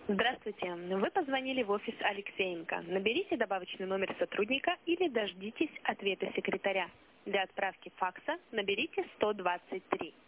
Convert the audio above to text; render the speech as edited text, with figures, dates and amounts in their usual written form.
Здравствуйте. Вы позвонили в офис Алексеенко. Наберите добавочный номер сотрудника или дождитесь ответа секретаря. Для отправки факса наберите 123.